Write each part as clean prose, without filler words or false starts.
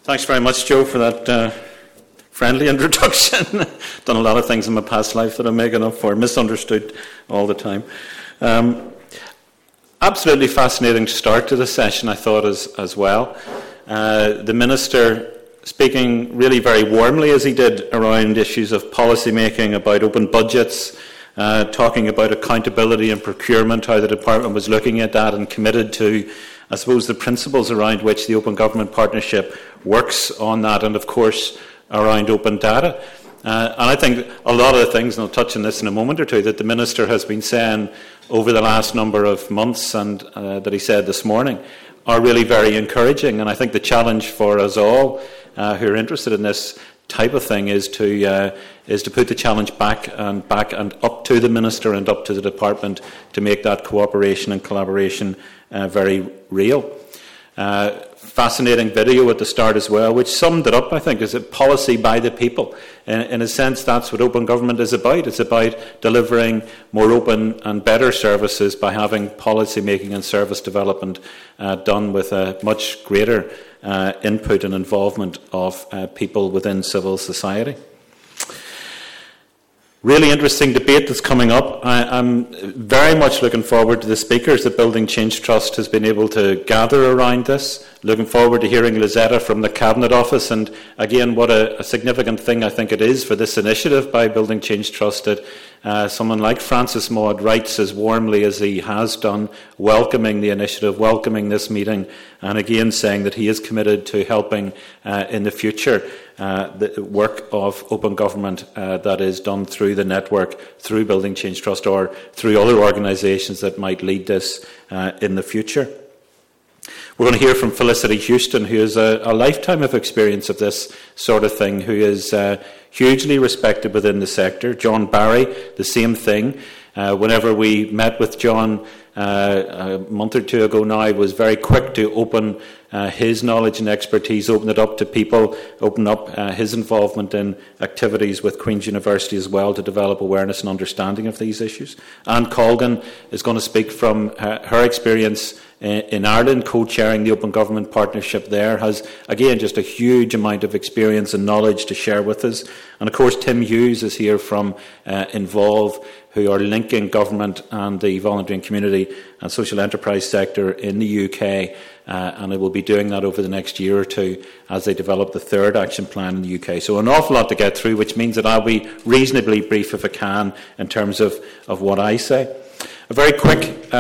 Thanks very much, Joe, for that friendly introduction. Done a lot of things in my past life that I'm making up for, misunderstood all the time. Absolutely fascinating start to the session, I thought, as well. The Minister speaking really very warmly, as he did, around issues of policy making, about open budgets, talking about accountability and procurement, how the Department was looking at that and committed to, I suppose, the principles around which the Open Government Partnership works on that, and of course around open data. And I think a lot of the things, and I'll touch on this in a moment or two, that the Minister has been saying over the last number of months and that he said this morning are really very encouraging. And I think the challenge for us all who are interested in this type of thing is to put the challenge back and up to the Minister and up to the Department to make that cooperation and collaboration very real. Fascinating video at the start as well, which summed it up, I think, as a policy by the people. In a sense, that's what open government is about. It's about delivering more open and better services by having policy making and service development done with a much greater input and involvement of people within civil society. Really interesting debate that's coming up. I'm very much looking forward to the speakers that Building Change Trust has been able to gather around this. Looking forward to hearing Lizetta from the Cabinet Office, and again, what a significant thing I think it is for this initiative by Building Change Trust that someone like Francis Maude writes as warmly as he has done, welcoming the initiative, welcoming this meeting, and again saying that he is committed to helping in the future the work of open government that is done through the network, through Building Change Trust, or through other organisations that might lead this in the future. We're going to hear from Felicity Houston, who has a lifetime of experience of this sort of thing, who is hugely respected within the sector. John Barry, the same thing. Whenever we met with John a month or two ago now, was very quick to open his knowledge and expertise, open it up to people, open up his involvement in activities with Queen's University as well to develop awareness and understanding of these issues. Anne Colgan is going to speak from her experience in Ireland, co-chairing the Open Government Partnership there, has, again, just a huge amount of experience and knowledge to share with us. And, of course, Tim Hughes is here from Involve, who are linking government and the voluntary and community and social enterprise sector in the UK, and they will be doing that over the next year or two as they develop the third action plan in the UK. So an awful lot to get through, which means that I'll be reasonably brief if I can in terms of what I say. A very quick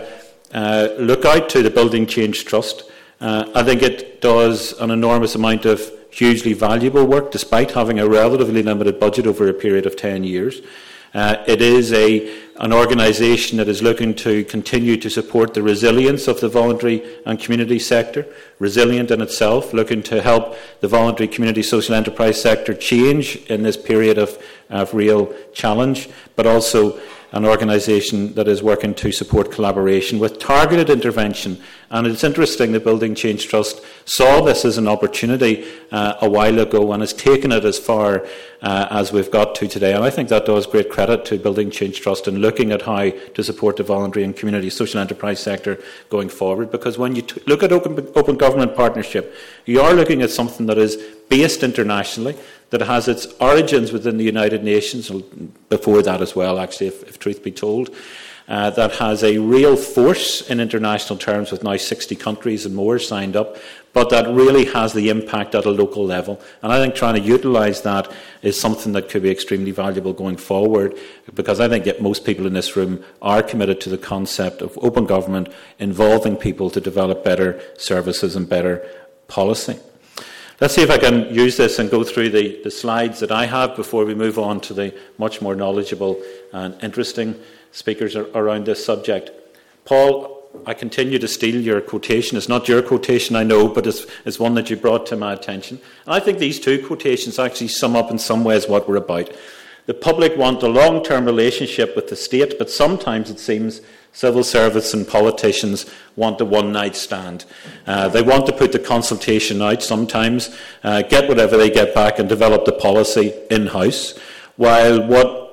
look out to the Building Change Trust. I think it does an enormous amount of hugely valuable work despite having a relatively limited budget over a period of 10 years. It is an organisation that is looking to continue to support the resilience of the voluntary and community sector, resilient in itself, looking to help the voluntary community social enterprise sector change in this period of real challenge, but also an organisation that is working to support collaboration with targeted intervention. And it's interesting that Building Change Trust saw this as an opportunity a while ago and has taken it as far as we've got to today. And I think that does great credit to Building Change Trust in looking at how to support the voluntary and community social enterprise sector going forward. Because when you look at open government partnership, you are looking at something that is based internationally, that has its origins within the United Nations, before that as well, actually, if truth be told, that has a real force in international terms with now 60 countries and more signed up, but that really has the impact at a local level. And I think trying to utilise that is something that could be extremely valuable going forward, because I think that most people in this room are committed to the concept of open government involving people to develop better services and better policy. Let's see if I can use this and go through the slides that I have before we move on to the much more knowledgeable and interesting speakers around this subject. Paul, I continue to steal your quotation. It's not your quotation, I know, but it's one that you brought to my attention. And I think these two quotations actually sum up in some ways what we're about. The public want a long-term relationship with the state, but sometimes it seems civil service and politicians want a one-night stand. They want to put the consultation out sometimes, get whatever they get back and develop the policy in-house, while what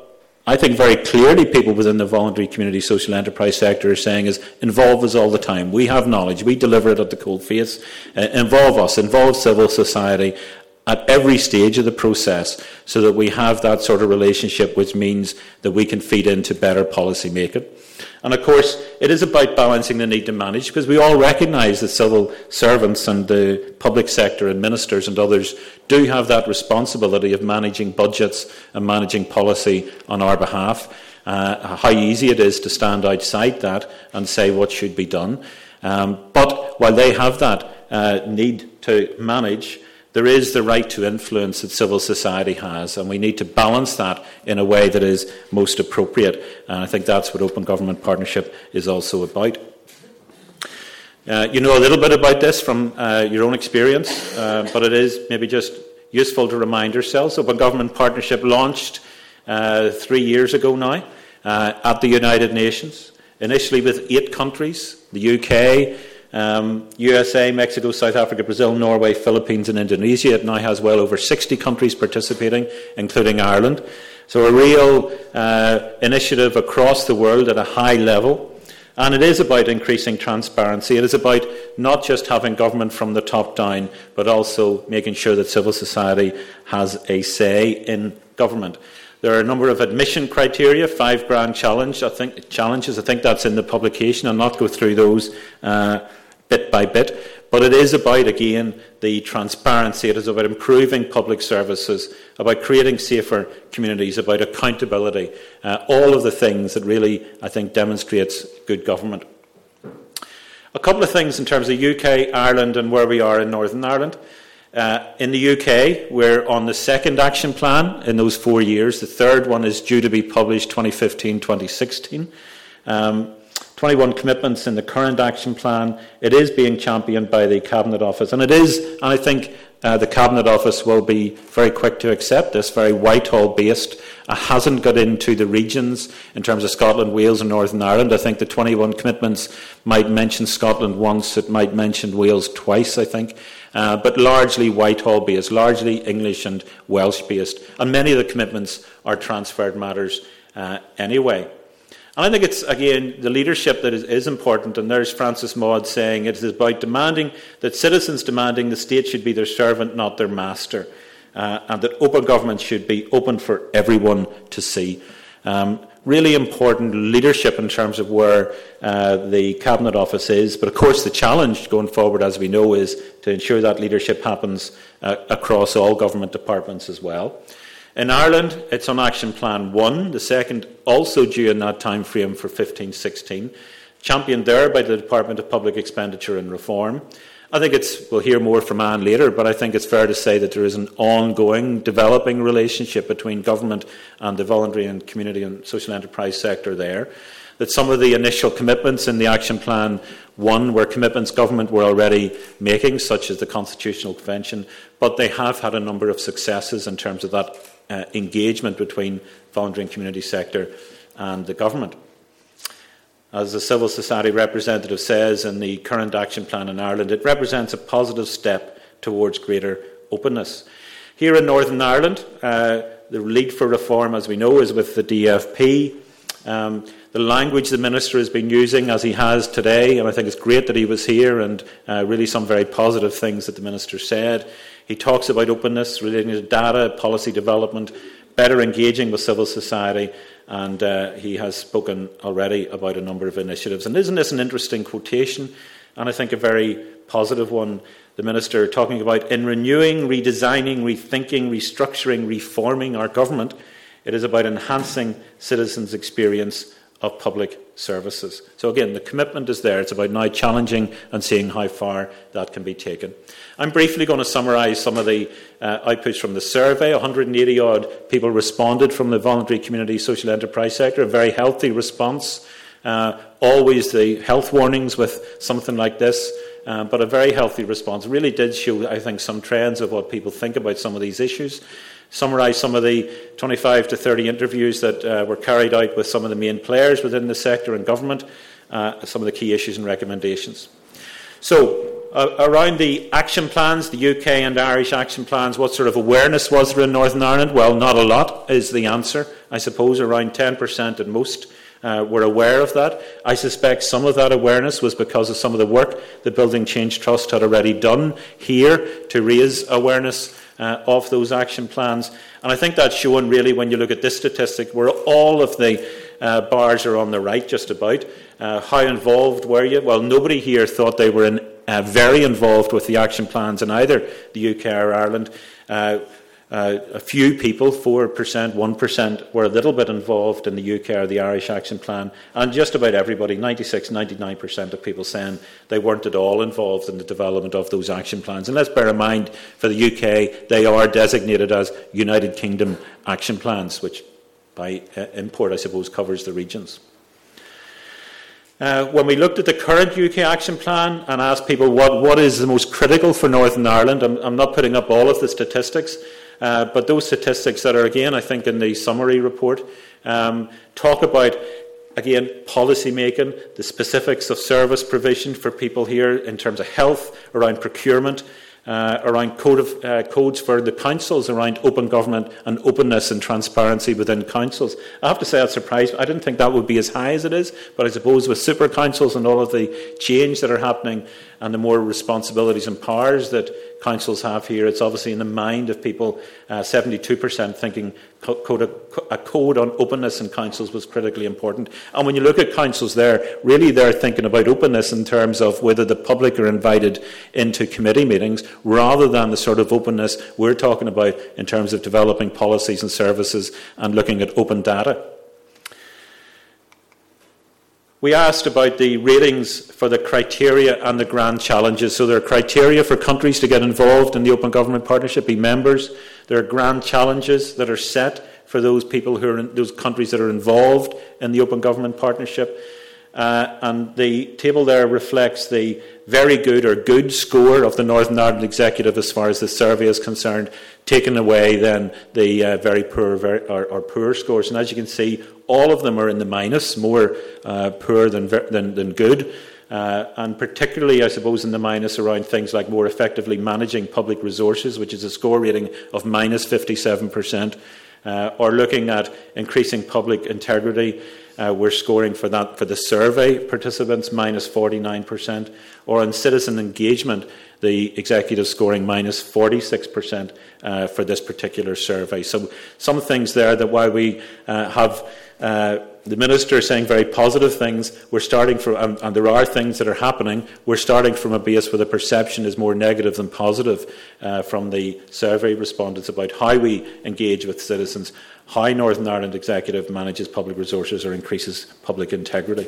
I think very clearly people within the voluntary community social enterprise sector are saying is, involve us all the time. We have knowledge. We deliver it at the coalface. Involve us. Involve civil society at every stage of the process so that we have that sort of relationship, which means that we can feed into better policy making. And of course, it is about balancing the need to manage, because we all recognise that civil servants and the public sector and ministers and others do have that responsibility of managing budgets and managing policy on our behalf. How easy it is to stand outside that and say what should be done. But while they have that need to manage, there is the right to influence that civil society has, and we need to balance that in a way that is most appropriate. And I think that's what Open Government Partnership is also about. You know a little bit about this from your own experience, but it is maybe just useful to remind ourselves. Open Government Partnership launched 3 years ago now at the United Nations, initially with 8 countries, the UK, USA, Mexico, South Africa, Brazil, Norway, Philippines and Indonesia. It now has well over 60 countries participating, including Ireland. So a real initiative across the world at a high level. And it is about increasing transparency. It is about not just having government from the top down, but also making sure that civil society has a say in government. There are a number of admission criteria, 5 grand challenges. I think that's in the publication. I'll not go through those bit by bit. But it is about, again, the transparency. It is about improving public services, about creating safer communities, about accountability. All of the things that really, I think, demonstrates good government. A couple of things in terms of UK, Ireland and where we are in Northern Ireland. In the UK, we're on the second action plan in those 4 years. The third one is due to be published 2015-2016. 21 commitments in the current action plan. It is being championed by the Cabinet Office, and I think the Cabinet Office will be very quick to accept this, very Whitehall-based. It hasn't got into the regions in terms of Scotland, Wales and Northern Ireland. I think the 21 commitments might mention Scotland once, it might mention Wales twice, I think. But largely Whitehall-based, largely English and Welsh-based. And many of the commitments are transferred matters anyway. And I think it's, again, the leadership that is important. And there's Francis Maud saying it is about demanding that citizens demanding the state should be their servant, not their master. And that open government should be open for everyone to see. Really important leadership in terms of where the Cabinet Office is. But of course the challenge going forward, as we know, is to ensure that leadership happens across all government departments as well. In Ireland, it's on Action Plan 1, the second also due in that time frame for 15-16, championed there by the Department of Public Expenditure and Reform. I think we'll hear more from Anne later, but I think it's fair to say that there is an ongoing, developing relationship between government and the voluntary and community and social enterprise sector there. That some of the initial commitments in the Action Plan 1 were commitments government were already making, such as the Constitutional Convention, but they have had a number of successes in terms of that engagement between voluntary and community sector and the government. As the civil society representative says in the current action plan in Ireland, it represents a positive step towards greater openness. Here in Northern Ireland, the lead for reform, as we know, is with the DFP. The language the Minister has been using, as he has today, and I think it's great that he was here, and really some very positive things that the Minister said. He talks about openness relating to data, policy development, better engaging with civil society, and he has spoken already about a number of initiatives. And isn't this an interesting quotation, and I think a very positive one? The Minister talking about, in renewing, redesigning, rethinking, restructuring, reforming our government, it is about enhancing citizens' experience of public services. So again, the commitment is there. It's about now challenging and seeing how far that can be taken. I'm briefly going to summarise some of the outputs from the survey. 180-odd people responded from the voluntary community social enterprise sector, a very healthy response. Always the health warnings with something like this, but a very healthy response. It really did show, I think, some trends of what people think about some of these issues. Summarise some of the 25 to 30 interviews that were carried out with some of the main players within the sector and government, some of the key issues and recommendations. So, Around the action plans, the UK and Irish action plans, what sort of awareness was there in Northern Ireland? Well, not a lot is the answer. I suppose around 10% at most were aware of that. I suspect some of that awareness was because of some of the work the Building Change Trust had already done here to raise awareness of those action plans. And I think that's shown really when you look at this statistic where all of the bars are on the right just about. How involved were you? Well, nobody here thought they were very involved with the action plans in either the UK or Ireland. A few people, 4%, 1%, were a little bit involved in the UK or the Irish action plan, and just about everybody, 96, 99% of people saying they weren't at all involved in the development of those action plans. And let's bear in mind, for the UK, they are designated as United Kingdom action plans, which by import, I suppose, covers the regions. When we looked at the current UK action plan and asked people what is the most critical for Northern Ireland, I'm not putting up all of the statistics, but those statistics that are, again, I think in the summary report, talk about, again, policy making, the specifics of service provision for people here in terms of health, around procurement, around codes for the councils, around open government and openness and transparency within councils. I have to say that surprised me. I didn't think that would be as high as it is, but I suppose with super councils and all of the change that are happening and the more responsibilities and powers that councils have here, it's obviously in the mind of people, 72% thinking a code on openness in councils was critically important. And when you look at councils there, really they're thinking about openness in terms of whether the public are invited into committee meetings rather than the sort of openness we're talking about in terms of developing policies and services and looking at open data. We asked about the ratings for the criteria and the grand challenges. So there are criteria for countries to get involved in the Open Government Partnership, be members. There are grand challenges that are set for those people who are in those countries that are involved in the Open Government Partnership. And the table there reflects the very good or good score of the Northern Ireland Executive as far as the survey is concerned, taking away then the very poor or poor scores. And as you can see, all of them are in the minus, more poor than good. And particularly, I suppose, in the minus around things like more effectively managing public resources, which is a score rating of minus 57%, or looking at increasing public integrity. We're scoring for that for the survey participants, minus 49%, or on citizen engagement, the executive scoring minus 46% for this particular survey. So some things there that while we have the Minister saying very positive things, we're starting from, and there are things that are happening, we're starting from a base where the perception is more negative than positive from the survey respondents about how we engage with citizens, how Northern Ireland Executive manages public resources or increases public integrity.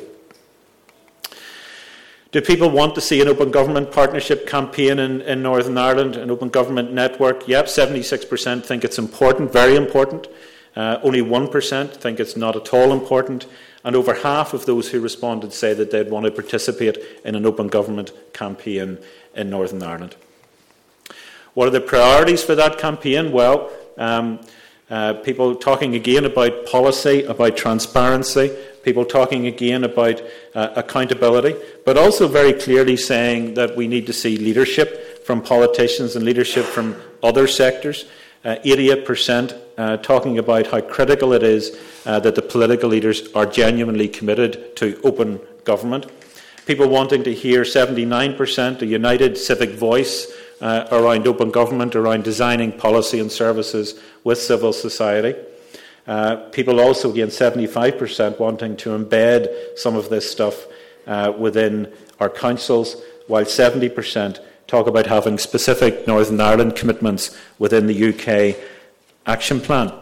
Do people want to see an Open Government Partnership campaign in Northern Ireland, an Open Government network? Yep, 76% think it's important, very important. Only 1% think it's not at all important. And over half of those who responded say that they'd want to participate in an Open Government campaign in Northern Ireland. What are the priorities for that campaign? Well, people talking again about policy, about transparency, people talking again about accountability, but also very clearly saying that we need to see leadership from politicians and leadership from other sectors. 88% talking about how critical it is that the political leaders are genuinely committed to open government. People wanting to hear 79%, a united civic voice around open government, around designing policy and services with civil society. People also, again, 75% wanting to embed some of this stuff within our councils, while 70% talk about having specific Northern Ireland commitments within the UK action plan.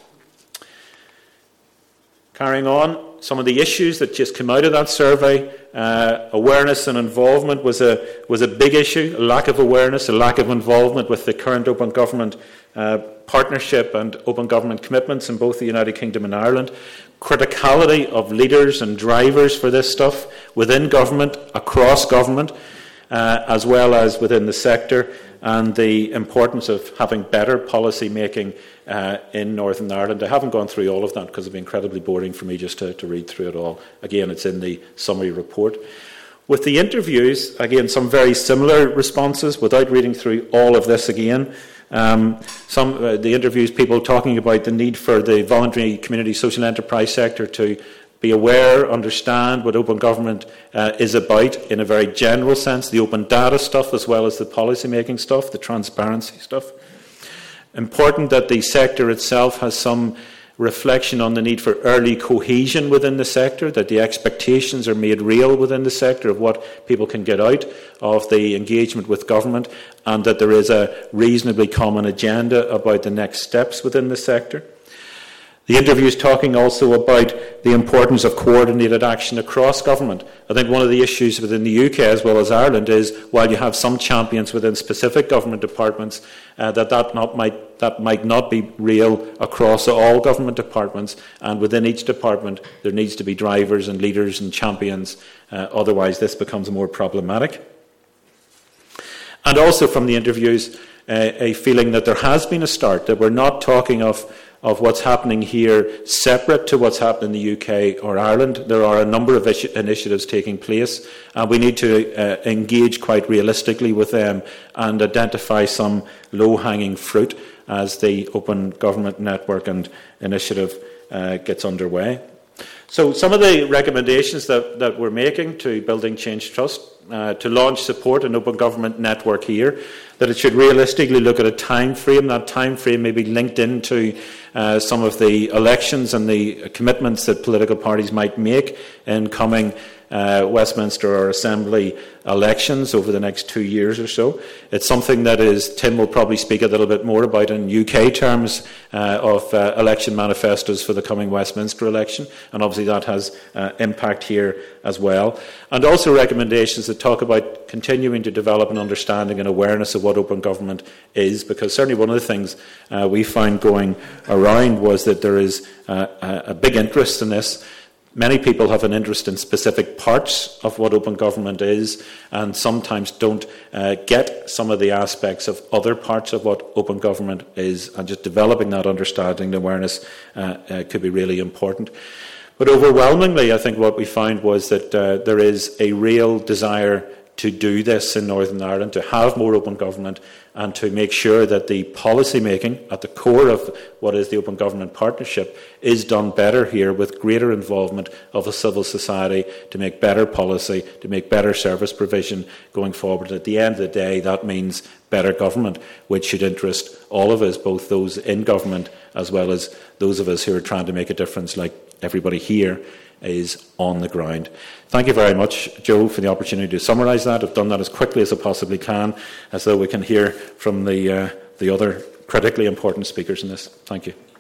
Carrying on, some of the issues that just came out of that survey, awareness and involvement was a big issue, a lack of awareness, a lack of involvement with the current open government partnership and open government commitments in both the United Kingdom and Ireland. Criticality of leaders and drivers for this stuff within government, across government, as well as within the sector, and the importance of having better policy making in Northern Ireland. I haven't gone through all of that because it would be incredibly boring for me just to read through it all. Again, it's in the summary report. With the interviews, again, some very similar responses, without reading through all of this again. The interviews, people talking about the need for the voluntary community social enterprise sector to be aware, understand what open government is about in a very general sense, the open data stuff as well as the policy making stuff, the transparency stuff. Important that the sector itself has some reflection on the need for early cohesion within the sector, that the expectations are made real within the sector of what people can get out of the engagement with government, and that there is a reasonably common agenda about the next steps within the sector. The interview is talking also about the importance of coordinated action across government. I think one of the issues within the UK as well as Ireland is, while you have some champions within specific government departments, that might not be real across all government departments, and within each department there needs to be drivers and leaders and champions, otherwise this becomes more problematic. And also from the interviews, a feeling that there has been a start, that we're not talking of what's happening here separate to what's happening in the UK or Ireland. There are a number of initiatives taking place, and we need to engage quite realistically with them and identify some low-hanging fruit as the Open Government Network and Initiative gets underway. So some of the recommendations that we're making to Building Change Trust, to launch support an open government network here, that it should realistically look at a time frame. That time frame may be linked into some of the elections and the commitments that political parties might make in coming Westminster or Assembly elections over the next 2 years or so. It's something that Tim will probably speak a little bit more about in UK terms of election manifestos for the coming Westminster election, and obviously that has impact here as well. And also recommendations that talk about continuing to develop an understanding and awareness of what open government is, because certainly one of the things we found going around was that there is a big interest in this. Many people have an interest in specific parts of what open government is, and sometimes don't get some of the aspects of other parts of what open government is, and just developing that understanding and awareness could be really important. But overwhelmingly, I think what we found was that there is a real desire to do this in Northern Ireland, to have more open government, and to make sure that the policy making at the core of what is the Open Government Partnership is done better here, with greater involvement of a civil society to make better policy, to make better service provision going forward. At the end of the day, that means better government, which should interest all of us, both those in government as well as those of us who are trying to make a difference, like everybody here is on the ground. Thank you very much, Joe, for the opportunity to summarise that. I've done that as quickly as I possibly can, as though we can hear from the other critically important speakers in this. Thank you.